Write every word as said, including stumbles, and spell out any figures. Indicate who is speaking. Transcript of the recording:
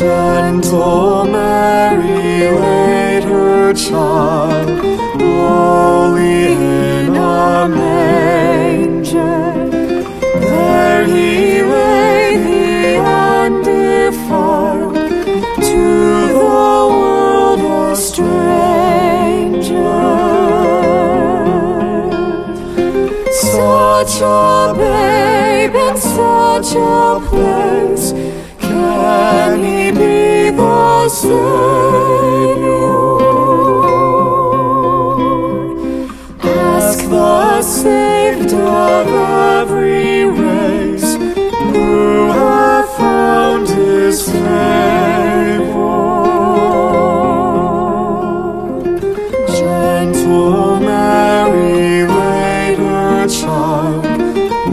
Speaker 1: Gentle Mary laid her child lowly in a manger. There he lay, the undefiled, to the world a stranger. Such a babe in such a place, can he be the Savior? Ask the saved of